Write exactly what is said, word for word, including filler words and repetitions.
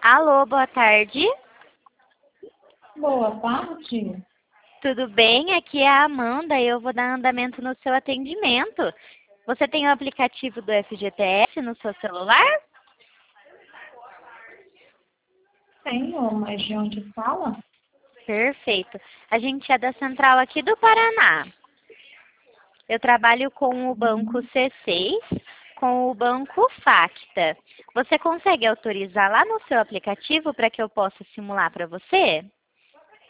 Alô, boa tarde. Boa tarde. Tudo bem? Aqui é a Amanda e eu vou dar andamento no seu atendimento. Você tem o aplicativo do F G T S no seu celular? Tenho, mas de onde fala? Perfeito. A gente é da central aqui do Paraná. Eu trabalho com o banco Hum, C seis, com o banco Facta. Você consegue autorizar lá no seu aplicativo para que eu possa simular para você?